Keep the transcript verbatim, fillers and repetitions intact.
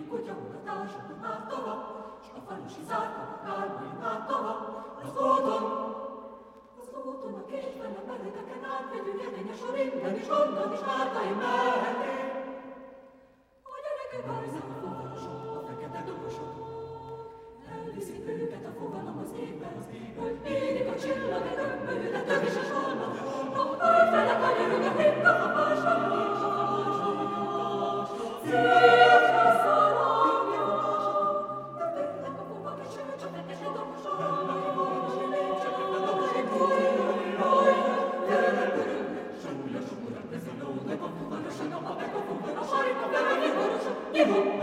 kutyaugatásokon áttava, s a falusi zárkak álmain áttava, az úton, az úton a kétben a meredeken átmegyő jedényes a ringen is onnan is vártai meheték. A gyerekek hajzák a fuvarosok, a fekete dobosok, elviszik őket a fogalom az égbe, hogy érik a csillag egy ömbölő, de tövises volna, a földfele kanyarog a hinta a pásra, és a pásra, szívre szarangja mások, de tényleg a fogak és ő csak fekete dobosok, és én én csak a dobosok, új, gyerek örökre, súlyos urak, ez a lónak a fuvarosan, a papek a fuvaros, a fuvaros, a fuvaros,